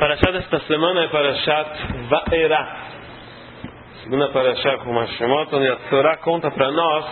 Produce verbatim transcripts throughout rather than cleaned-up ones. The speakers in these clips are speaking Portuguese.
Parashat desta semana é Parashat Va'era, segunda Parashat com Hashemot, onde a Torá conta para nós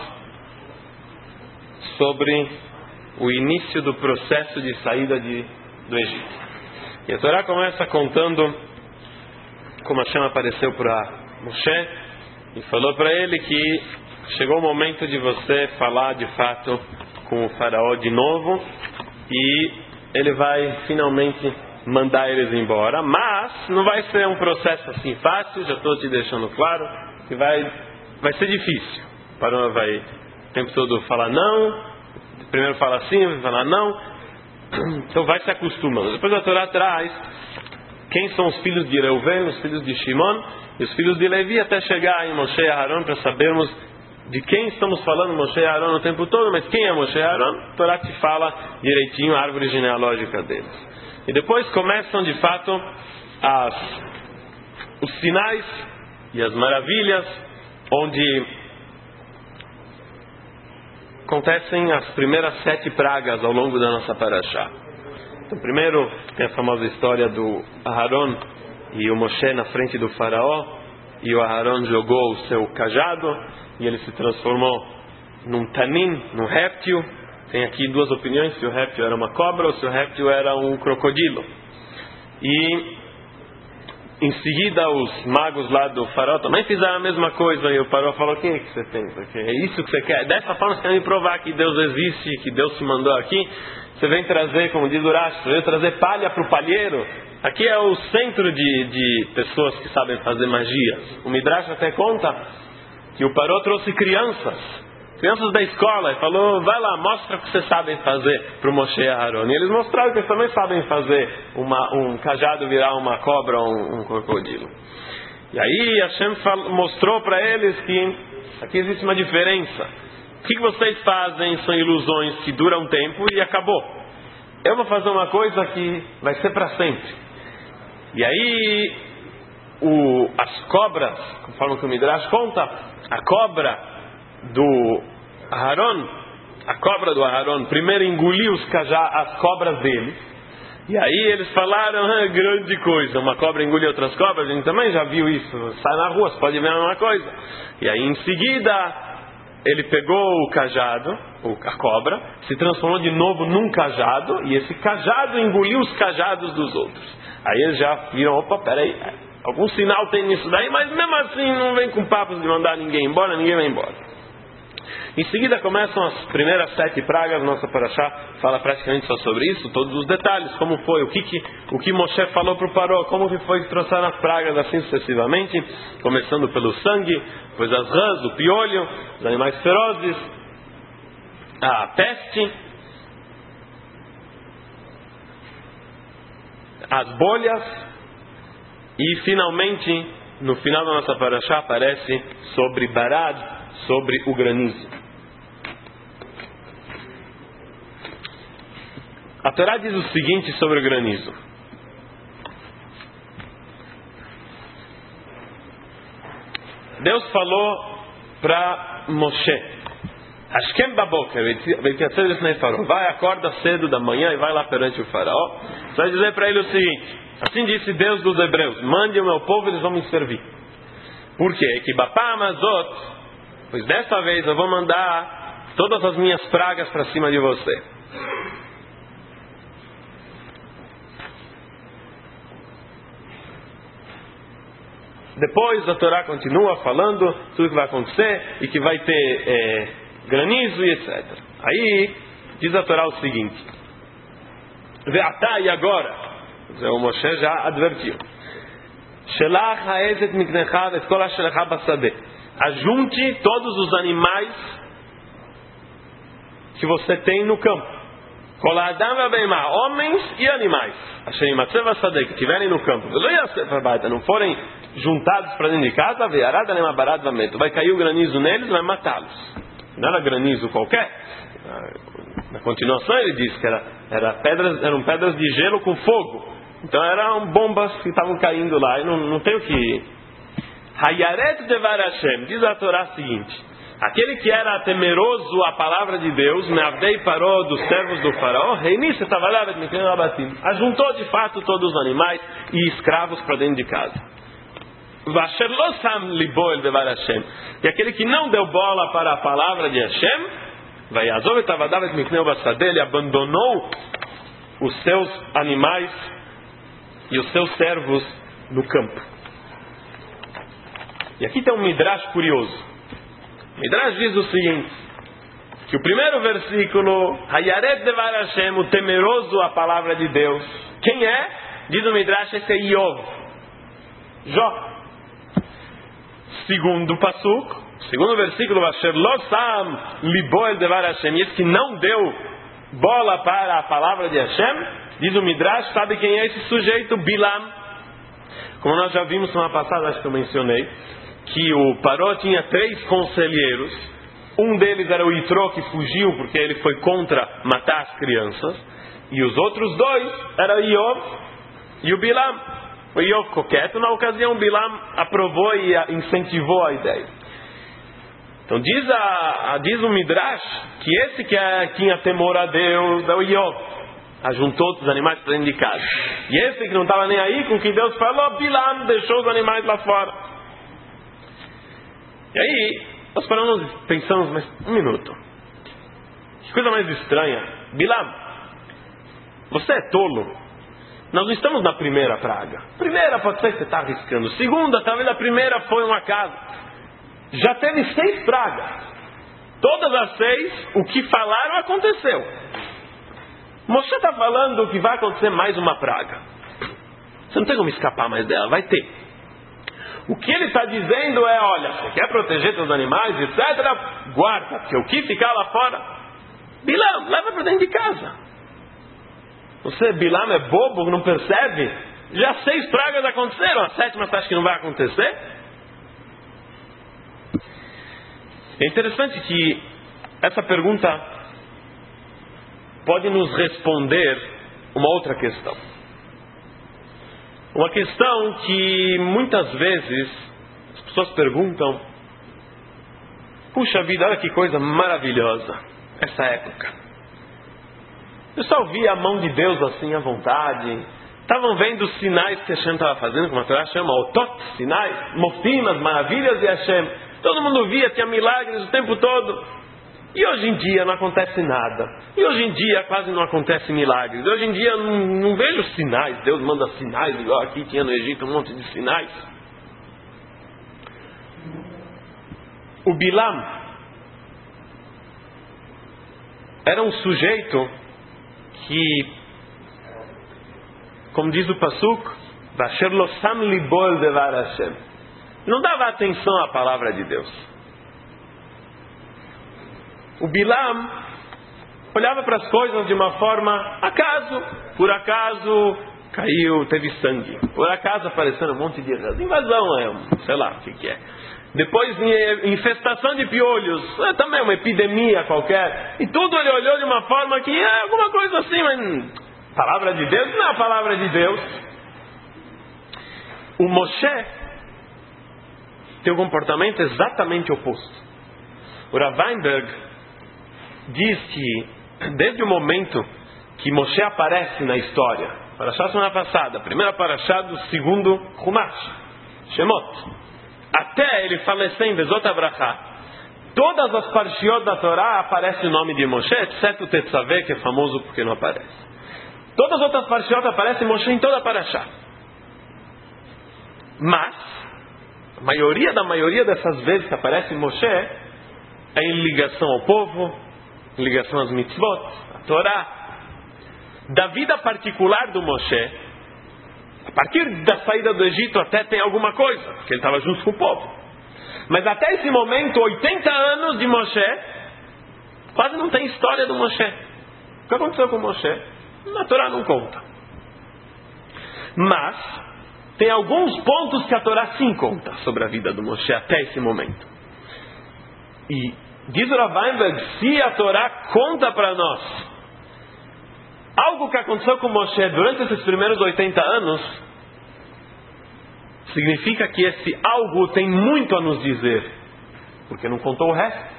sobre o início do processo de saída de, do Egito. E a Torá começa contando como Hashem apareceu para Moshe e falou para ele que chegou o momento de você falar de fato com o faraó de novo e ele vai finalmente mandar eles embora, mas não vai ser um processo assim fácil, já estou te deixando claro que vai, vai ser difícil. O faraó vai o tempo todo falar não, primeiro fala assim, vai falar não, então vai se acostumando. Depois a Torá traz quem são os filhos de Reuven, os filhos de Shimon e os filhos de Levi, até chegar em Moshe e Aharon, para sabermos de quem estamos falando, Moshe e Aharon, o tempo todo, mas quem é Moshe e Aharon? A Torá te fala direitinho a árvore genealógica deles. E depois começam de fato as, os sinais e as maravilhas, onde acontecem as primeiras sete pragas ao longo da nossa parashá. Então, primeiro tem a famosa história do Aharon e o Moshe na frente do faraó, e o Aharon jogou o seu cajado e ele se transformou num tanim, num réptil. Tem aqui duas opiniões, se o réptil era uma cobra ou se o réptil era um crocodilo. E em seguida os magos lá do faraó também fizeram a mesma coisa, e o faraó falou: o que é que você pensa? É isso que você quer? Dessa forma você quer me provar que Deus existe, que Deus se mandou aqui? Você vem trazer, como diz o Urash, você vem trazer palha para o palheiro? Aqui é o centro de, de pessoas que sabem fazer magias. O Midrash até conta que o faraó trouxe crianças crianças da escola, e falou: vai lá, mostra o que vocês sabem fazer para o Moshe e Aharon. E eles mostraram que eles também sabem fazer uma, um cajado virar uma cobra ou um, um crocodilo. E aí Hashem falou, mostrou para eles que aqui existe uma diferença. O que vocês fazem são ilusões que duram tempo e acabou. Eu vou fazer uma coisa que vai ser para sempre. E aí o, as cobras, conforme o Midrash conta, a cobra do Aharon, a cobra do Aharon primeiro engoliu os cajá, as cobras deles, e aí eles falaram: ah, grande coisa, uma cobra engoliu outras cobras. A gente também já viu isso, sai na rua, você pode ver a mesma coisa. E aí em seguida ele pegou o cajado, a cobra, se transformou de novo num cajado, e esse cajado engoliu os cajados dos outros. Aí eles já viram: opa, peraí, algum sinal tem nisso daí, mas mesmo assim não vem com papos de mandar ninguém embora, ninguém vai embora. Em seguida começam as primeiras sete pragas. Nossa parashá fala praticamente só sobre isso, todos os detalhes, como foi, o que, que, o que Moshe falou para o faraó, como que foi que trouxeram as pragas, assim sucessivamente, começando pelo sangue, depois as rãs, o piolho, os animais ferozes, a peste, as bolhas, e finalmente, no final da nossa parashá, aparece sobre Barad, sobre o granizo. A Torá diz o seguinte sobre o granizo: Deus falou para Moshe: Ashkem baboker, vai, acorda cedo da manhã e vai lá perante o faraó. Você vai dizer para ele o seguinte: assim disse Deus dos hebreus, mande o meu povo e eles vão me servir. Por quê? Que bapá amazot, pois dessa vez eu vou mandar todas as minhas pragas para cima de você. Depois a Torá continua falando tudo que vai acontecer e que vai ter é, granizo e etcétera. Aí diz a Torá o seguinte: Ve'atá, e agora, o Moshe já advertiu, Shelach ha'ezet miknecha v'kol ha'shelecha basadeh, ajunte todos os animais que você tem no campo, Kol ha'adam ve'beimá, homens e animais, Asher yimatzeh basadeh, que estiverem no campo, não forem juntados para dentro de casa, vai cair o granizo neles, vai matá-los. Não era granizo qualquer. Na continuação ele diz que era, era pedras, eram pedras de gelo com fogo. Então eram bombas que estavam caindo lá, e não, não tem o que. Hayaret devar Hashem, diz a Torá a seguinte: aquele que era temeroso à palavra de Deus, Meavdei Paró, dos servos do faraó, Reinisse trabalhava de Mikneu Abatim, ajuntou de fato todos os animais e escravos para dentro de casa. Vasher lo sam libo el devar Hashem, e aquele que não deu bola para a palavra de Hashem, Vayazov et avadav et mikneu basadeh, ele abandonou os seus animais e os seus servos no campo. E aqui tem um midrash curioso. O midrash diz o seguinte, que o primeiro versículo, Hayaret devar Hashem, o temeroso à palavra de Deus, quem é? Diz o midrash, esse é Iov, Jó. Segundo pasuk, segundo versículo, Vasher lo sam libo el devar Hashem, esse que não deu bola para a palavra de Hashem, diz o midrash, sabe quem é esse sujeito? Bilam. Como nós já vimos semana passada, acho que eu mencionei, que o Paró tinha três conselheiros. Um deles era o Itró, que fugiu porque ele foi contra matar as crianças. E os outros dois eram o Iov e o Bilam. O Iov ficou quieto. Na ocasião, o Bilam aprovou e incentivou a ideia. Então diz, a, a, diz o Midrash que esse que é, tinha temor a Deus é o Iov. Ajuntou os animais para dentro de casa. E esse que não estava nem aí com o que Deus falou, Bilam deixou os animais lá fora. E aí, nós paramos e pensamos, mas um minuto. Que coisa mais estranha. Bilam, você é tolo. Nós não estamos na primeira praga. Primeira pode ser que você está arriscando. Segunda, talvez a primeira foi um acaso. Já teve seis pragas. Todas as seis, o que falaram aconteceu. Moshe está falando que vai acontecer mais uma praga. Você não tem como escapar mais dela, vai ter. O que ele está dizendo é, olha, você quer proteger seus animais, etcétera, guarda, porque o que ficar lá fora, Bilam, leva para dentro de casa. Você, Bilam, é bobo, não percebe? Já seis pragas aconteceram, a sétima você acha que não vai acontecer? É interessante que essa pergunta pode nos responder uma outra questão. Uma questão que muitas vezes as pessoas perguntam: puxa vida, olha que coisa maravilhosa essa época. O pessoal via a mão de Deus assim à vontade, estavam vendo os sinais que Hashem estava fazendo, como a Torá chama, Otot, sinais, Mofim, as maravilhas de Hashem. Todo mundo via, tinha milagres o tempo todo. E hoje em dia não acontece nada. E hoje em dia quase não acontece milagres. Hoje em dia não, não vejo sinais. Deus manda sinais, igual aqui tinha no Egito um monte de sinais. O Bilam era um sujeito que, como diz o Pasuk, Vasher lo sam libo el devar Hashem, não dava atenção à palavra de Deus. O Bilam olhava para as coisas de uma forma, acaso, por acaso caiu, teve sangue, por acaso apareceu um monte de invasão, é, sei lá o que, que é. Depois infestação de piolhos, é também uma epidemia qualquer. E tudo ele olhou de uma forma que é alguma coisa assim, mas palavra de Deus não é a palavra de Deus. O Moshe tem um comportamento exatamente oposto. O Rav Weinberg diz que desde o momento que Moshe aparece na história, Parashá semana passada, a primeira Parashá do segundo Chumash, Shemot, até ele falecer em Bezot Abrahá, todas as parshiot da Torá aparece o nome de Moshe, exceto o Tetzaveh, que é famoso porque não aparece. Todas as outras parshiot aparecem Moshe em toda a Parashá. Mas a maioria da maioria dessas vezes que aparece Moshe é em ligação ao povo, em ligação às mitzvot, à Torá. Da vida particular do Moshe, a partir da saída do Egito até tem alguma coisa, porque ele estava junto com o povo. Mas até esse momento, oitenta anos de Moshe, quase não tem história do Moshe. O que aconteceu com Moshe? Na Torá não conta. Mas tem alguns pontos que a Torá sim conta sobre a vida do Moshe até esse momento. E diz o Rav Weinberg, se a Torá conta para nós algo que aconteceu com Moshe durante esses primeiros oitenta anos, significa que esse algo tem muito a nos dizer Porque não contou o resto.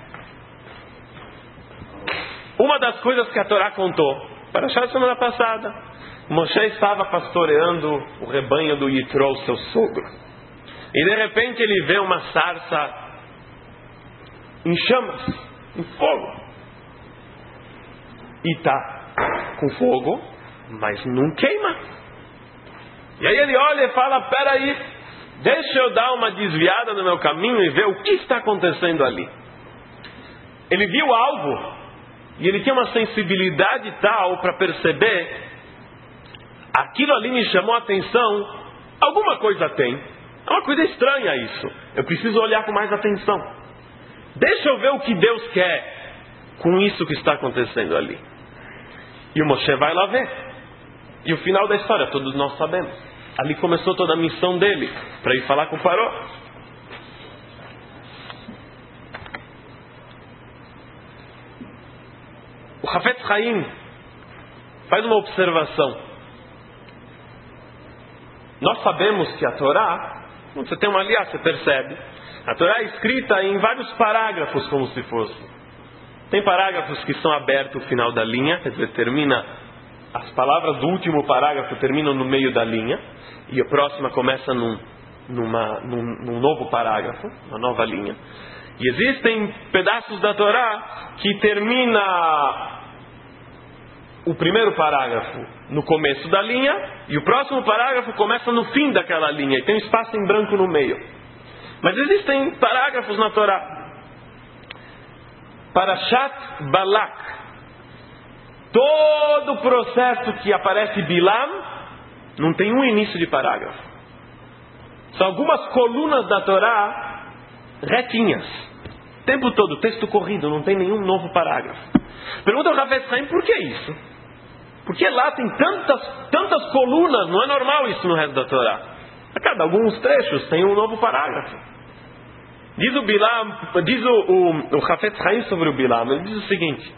Uma das coisas que a Torá contou, para achar a semana passada, Moshe estava pastoreando o rebanho do Yitro, seu sogro. E de repente ele vê uma sarça em chamas, em fogo. E está com fogo, mas não queima. E aí ele olha e fala, peraí, deixa eu dar uma desviada no meu caminho e ver o que está acontecendo ali. Ele viu algo, e ele tinha uma sensibilidade tal para perceber, aquilo ali me chamou a atenção, alguma coisa tem. É uma coisa estranha isso. Eu preciso olhar com mais atenção. Deixa eu ver o que Deus quer com isso que está acontecendo ali. E o Moshe vai lá ver. E o final da história, todos nós sabemos. Ali começou toda a missão dele, para ir falar com o Paró. O Hafetz Haim faz uma observação. Nós sabemos que a Torá, quando você tem uma aliança, você percebe, a Torá é escrita em vários parágrafos, como se fosse. Tem parágrafos que são abertos no final da linha, quer dizer, termina, as palavras do último parágrafo terminam no meio da linha, e a próxima começa num, numa, num, num novo parágrafo, uma nova linha. E existem pedaços da Torá que termina o primeiro parágrafo no começo da linha, e o próximo parágrafo começa no fim daquela linha, e tem um espaço em branco no meio. Mas existem parágrafos na Torá. Parashat Balak. Todo o processo que aparece Bilam não tem um início de parágrafo. São algumas colunas da Torá retinhas. O tempo todo, texto corrido, não tem nenhum novo parágrafo. Pergunta ao Hafetz Haim, por que isso? Porque lá tem tantas, tantas colunas, não é normal isso no resto da Torá. A cada alguns trechos tem um novo parágrafo. Diz o Bilam, diz o, o, o Hafetz Haim sobre o Bilam, ele diz o seguinte: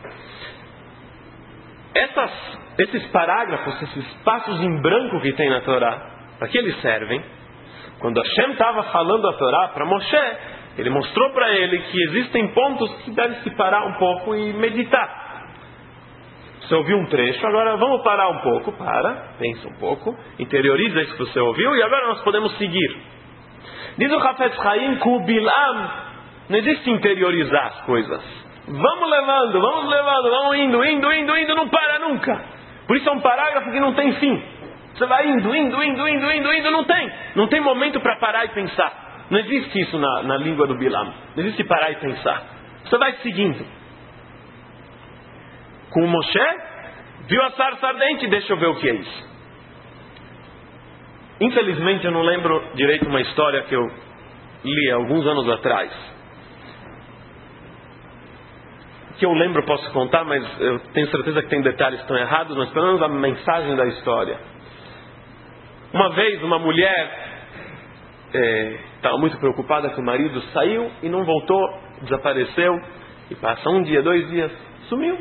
essas, esses parágrafos, esses espaços em branco que tem na Torá, para que eles servem? Quando Hashem estava falando a Torá para Moshe, ele mostrou para ele que existem pontos que devem se parar um pouco e meditar. Você ouviu um trecho, agora vamos parar um pouco, para, pensa um pouco, interioriza isso que você ouviu e agora nós podemos seguir. Diz o Hafetz Haim que o Bilam não existe interiorizar as coisas. Vamos levando, vamos levando, vamos indo, indo, indo, indo, não para nunca. Por isso é um parágrafo que não tem fim. Você vai indo, indo, indo, indo, indo, indo, não tem. Não tem momento para parar e pensar. Não existe isso na, na língua do Bilam. Não existe parar e pensar. Você vai seguindo. Com o Moshe, viu a sarça ardente, deixa eu ver o que é isso. Infelizmente eu não lembro direito uma história que eu li alguns anos atrás. Que eu lembro, posso contar, mas eu tenho certeza que tem detalhes que estão errados, mas pelo menos a mensagem da história. Uma vez uma mulher estava é, muito preocupada que o marido saiu e não voltou, desapareceu, e passa um dia, dois dias, sumiu.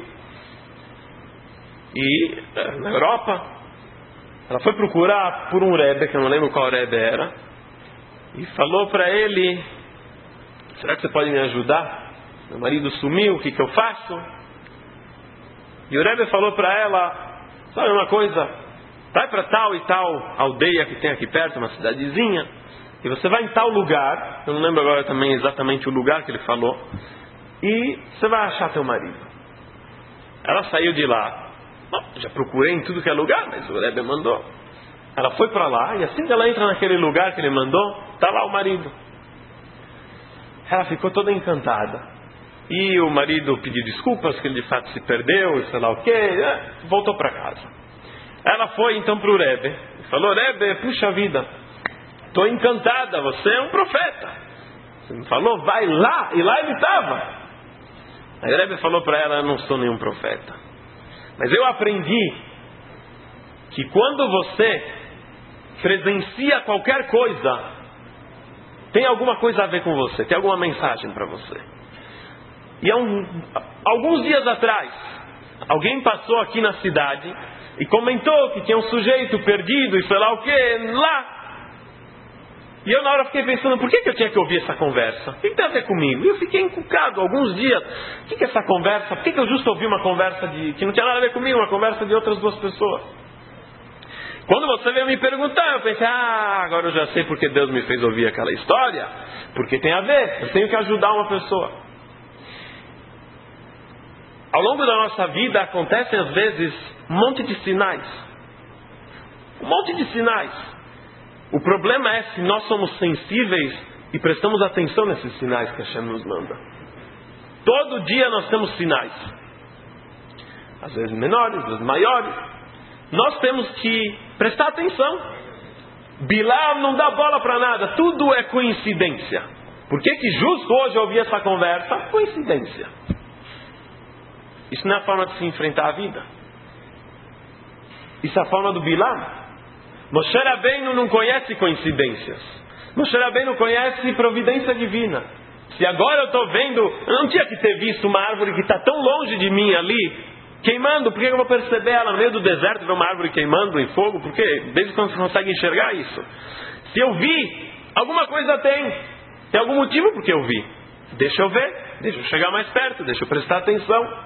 E na Europa, ela foi procurar por um Rebbe, que eu não lembro qual Rebbe era, e falou para ele: será que você pode me ajudar? Meu marido sumiu, o que, que eu faço? E o Rebbe falou para ela: sabe uma coisa, vai para tal e tal aldeia que tem aqui perto, uma cidadezinha, e você vai em tal lugar, eu não lembro agora também exatamente o lugar que ele falou, e você vai achar teu marido. Ela saiu de lá. Bom, já procurei em tudo que é lugar, mas o Rebbe mandou. Ela foi para lá, e assim que ela entra naquele lugar que ele mandou, está lá o marido. Ela ficou toda encantada. E o marido pediu desculpas, que ele de fato se perdeu, e sei lá o quê, voltou para casa. Ela foi então para o Rebbe, e falou: Rebbe, puxa vida, estou encantada, você é um profeta. Você me falou, vai lá, e lá ele estava. Aí o Rebbe falou para ela: eu não sou nenhum profeta. Mas eu aprendi que quando você presencia qualquer coisa, tem alguma coisa a ver com você, tem alguma mensagem para você. E há um, alguns dias atrás, alguém passou aqui na cidade e comentou que tinha um sujeito perdido e sei lá o que lá. E eu na hora fiquei pensando, por que, que eu tinha que ouvir essa conversa? O que, que tem a ver comigo? E eu fiquei encucado alguns dias. O que, que é essa conversa? Por que, que eu justo ouvi uma conversa de, que não tinha nada a ver comigo, uma conversa de outras duas pessoas? Quando você veio me perguntar, eu pensei, ah, agora eu já sei porque Deus me fez ouvir aquela história. Porque tem a ver, eu tenho que ajudar uma pessoa. Ao longo da nossa vida acontecem às vezes um monte de sinais. Um monte de sinais. O problema é se nós somos sensíveis e prestamos atenção nesses sinais que Hashem nos manda. Todo dia nós temos sinais. Às vezes menores, às vezes maiores. Nós temos que prestar atenção. Bilam não dá bola para nada. Tudo é coincidência. Por que que justo hoje eu ouvi essa conversa? Coincidência. Isso não é a forma de se enfrentar a vida. Isso é a forma do Bilam. Moshe Rabbeinu não conhece coincidências. Moshe Rabbeinu conhece providência divina. Se agora eu estou vendo, eu não tinha que ter visto uma árvore que está tão longe de mim ali, queimando, por que eu vou perceber ela no meio do deserto, ver uma árvore queimando em fogo? Porque desde quando você consegue enxergar isso? Se eu vi, alguma coisa tem. Tem algum motivo porque eu vi. Deixa eu ver, deixa eu chegar mais perto, deixa eu prestar atenção.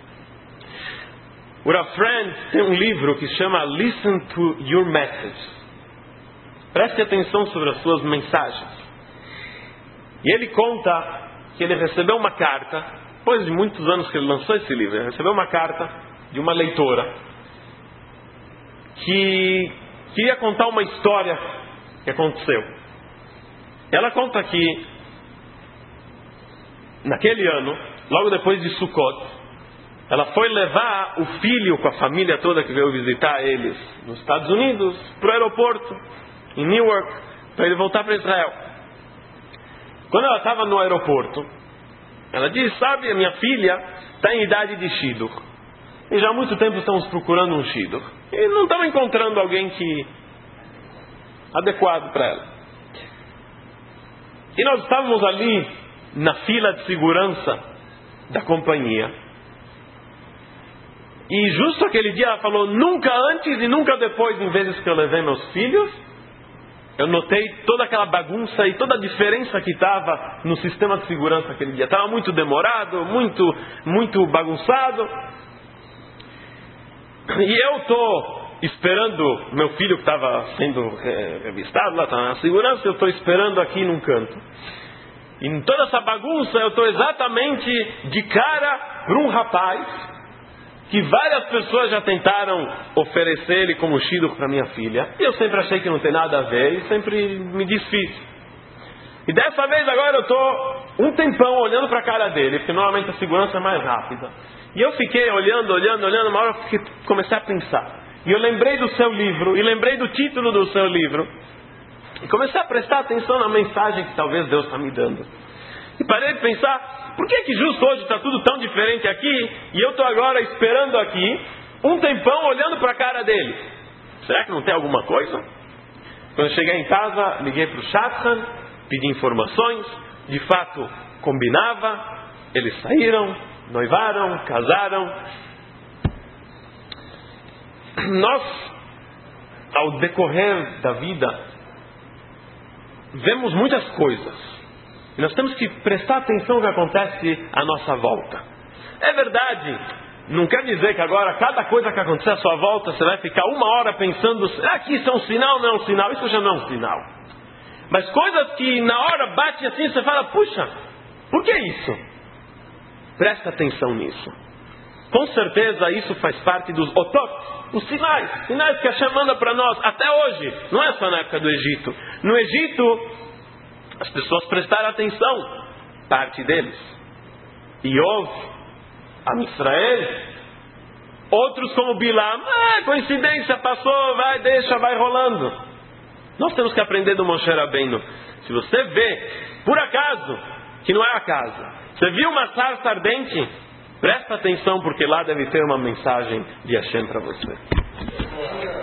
O Rav Friend tem um livro que se chama Listen to Your Message. Preste atenção sobre as suas mensagens. E ele conta que ele recebeu uma carta, depois de muitos anos que ele lançou esse livro, ele recebeu uma carta de uma leitora que queria contar uma história que aconteceu. Ela conta que naquele ano, logo depois de Sukkot, ela foi levar o filho com a família toda que veio visitar eles nos Estados Unidos para o aeroporto, em Newark, para ele voltar para Israel. Quando ela estava no aeroporto, ela disse, sabe, a minha filha está em idade de Shidduch. E já há muito tempo estamos procurando um Shidduch. E não estamos encontrando alguém que adequado para ela. E nós estávamos ali na fila de segurança da companhia. E justo aquele dia ela falou, nunca antes e nunca depois, em vezes que eu levei meus filhos, eu notei toda aquela bagunça e toda a diferença que estava no sistema de segurança aquele dia. Estava muito demorado, muito, muito bagunçado. E eu estou esperando meu filho que estava sendo revistado, lá estava na segurança, eu estou esperando aqui num canto. E em toda essa bagunça eu estou exatamente de cara para um rapaz que várias pessoas já tentaram oferecer ele como shidduch para minha filha. E eu sempre achei que não tem nada a ver e sempre me desfiz. E dessa vez agora eu estou um tempão olhando para a cara dele, porque normalmente a segurança é mais rápida. E eu fiquei olhando, olhando, olhando, uma hora eu fiquei, comecei a pensar. E eu lembrei do seu livro, e lembrei do título do seu livro. E comecei a prestar atenção na mensagem que talvez Deus está me dando. E parei de pensar, por que que justo hoje está tudo tão diferente aqui, e eu estou agora esperando aqui, um tempão olhando para a cara dele? Será que não tem alguma coisa? Quando eu cheguei em casa, liguei para o Shadchan, pedi informações, de fato combinava, eles saíram, noivaram, casaram. Nós, ao decorrer da vida, vemos muitas coisas. E nós temos que prestar atenção no que acontece à nossa volta. É verdade, não quer dizer que agora cada coisa que acontecer à sua volta você vai ficar uma hora pensando, será que isso é um sinal ou não é um sinal? Isso já não é um sinal. Mas coisas que na hora bate assim, você fala, puxa, por que isso? Presta atenção nisso. Com certeza isso faz parte dos otot, os sinais, sinais que Hashem manda para nós até hoje. Não é só na época do Egito. No Egito, as pessoas prestaram atenção, parte deles. E houve a Israel, outros como Bilam, ah, coincidência, passou, vai, deixa, vai rolando. Nós temos que aprender do Moshe Rabbeinu. Se você vê, por acaso, que não é acaso, você viu uma sarça ardente, presta atenção, porque lá deve ter uma mensagem de Hashem para você.